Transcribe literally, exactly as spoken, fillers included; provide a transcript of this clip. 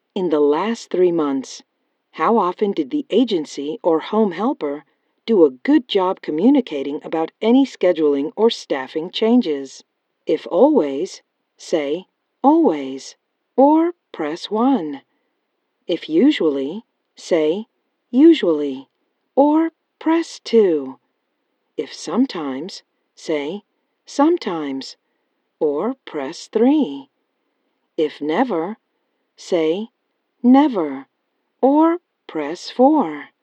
In the last three months, how often did the agency or home helper do a good job communicating about any scheduling or staffing changes? If always, say always, or press one. If usually, say usually, or press two. If sometimes, say sometimes, or press three. If never, say never, or press four.